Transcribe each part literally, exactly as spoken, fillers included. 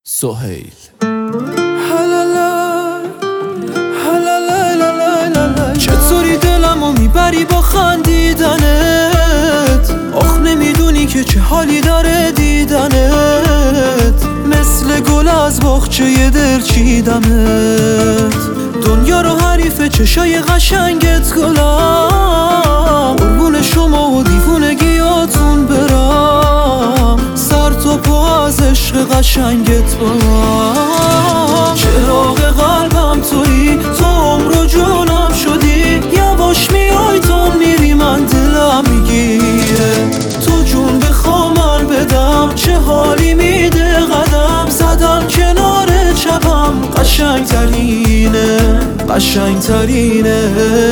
سهیل چطوری دلمو میبری با خندیدنت؟ آخ نمیدونی که چه حالی داره دیدنت، مثل گل از باغچه دل چیدمت. دنیا رو حریف چشای قشنگت گلم، قربون شما و دیوونگیاتون برم، سر تا پا از عشق قشنگت برم. چراغ قلبم تویی، تو عمر و جونم شدی، یواش میای تو میری من دلم میگیره. تو جون بخوا من بدم، چه حالی میده قدم زدم کنار چپم، قشنگ ترینه قشنگ ترینه.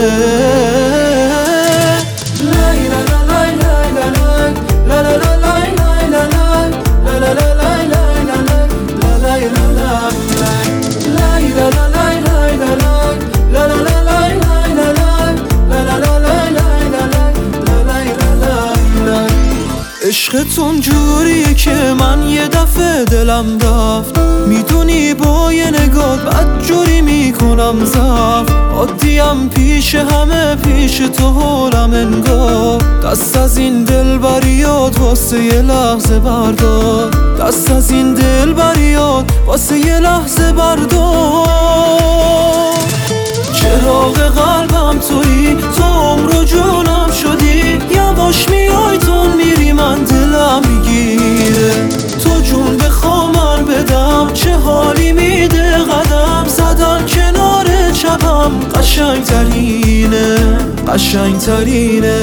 عشقتون جوریه که من یه دفعه دلم رفت، میدونی با یه نگاه بد جوری میکنم زفت. عادیم پیش همه، پیش تو حالم انگار، دست از این دل بریاد واسه یه لحظه بردار، دست از این دل بریاد واسه یه لحظه بردار. چراغ قلبم تویی، تو عمر و جونم شدی، یواش میای تو میری من دلم میگیره. تو جون بخوا من بدم، چه حالی میده قدم زدم کنار چپم، قشنگ ترینه قشنگ ترینه.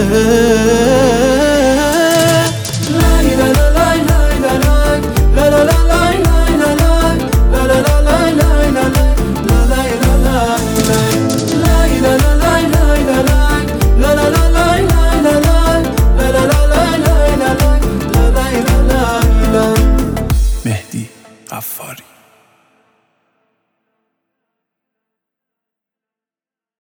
مهدی غفاری.